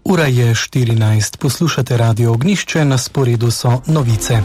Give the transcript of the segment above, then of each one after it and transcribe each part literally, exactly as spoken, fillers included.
Ura je štirinajst, poslušate Radio Ognjišče, na sporedu so novice.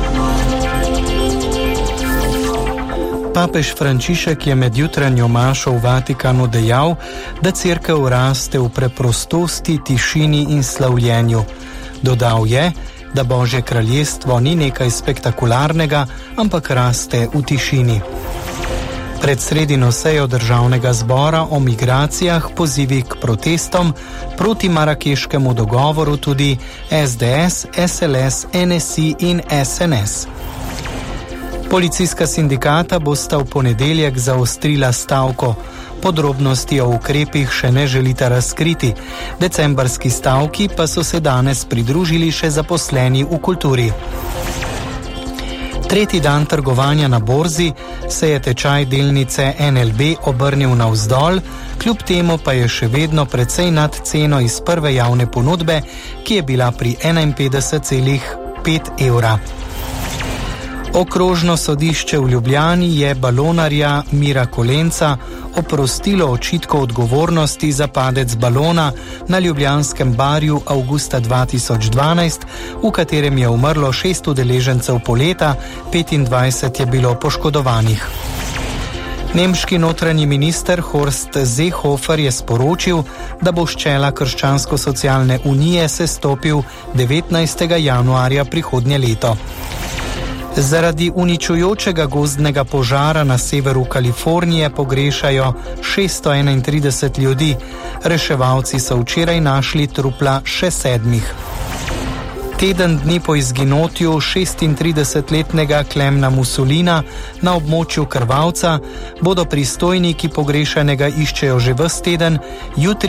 Papež Frančišek je med jutranjo mašo v Vatikanu dejal, da cerkev raste v preprostosti, tišini in slavljenju. Dodal je, da Božje kraljestvo ni nekaj spektakularnega, ampak raste v tišini. Pred sredino sejo državnega zbora o migracijah pozivi k protestom proti marakeškemu dogovoru tudi es de es, es el es, en es i in es en es. Policijska sindikata bosta v ponedeljek zaostrila stavko. Podrobnosti o ukrepih še ne želita razkriti. Decembrski stavki pa so se danes pridružili še zaposleni v kulturi. Tretji dan trgovanja na borzi se je tečaj delnice en el be obrnil navzdol, kljub temu pa je še vedno precej nad ceno iz prve javne ponudbe, ki je bila pri enainpetdeset celih pet evra. Okrožno sodišče v Ljubljani je balonarja Mira Kolenca oprostilo očitkov odgovornosti za padec balona na ljubljanskem barju avgusta dva tisoč dvanajst, v katerem je umrlo šest udeležencev poleta, petindvajset je bilo poškodovanih. Nemški notranji minister Horst Seehofer je sporočil, da bo s čela Krščansko-socialne unije sestopil devetnajstega januarja prihodnje leto. Zaradi uničujočega gozdnega požara na severu Kalifornije pogrešajo šeststo enaintrideset ljudi. Reševalci so včeraj našli trupla še sedmih. Teden dni po izginotju šestintridesetletnega Klemna Mussolina na območju Krvavca bodo pristojniki pogrešanega iščejo že ves teden, jutri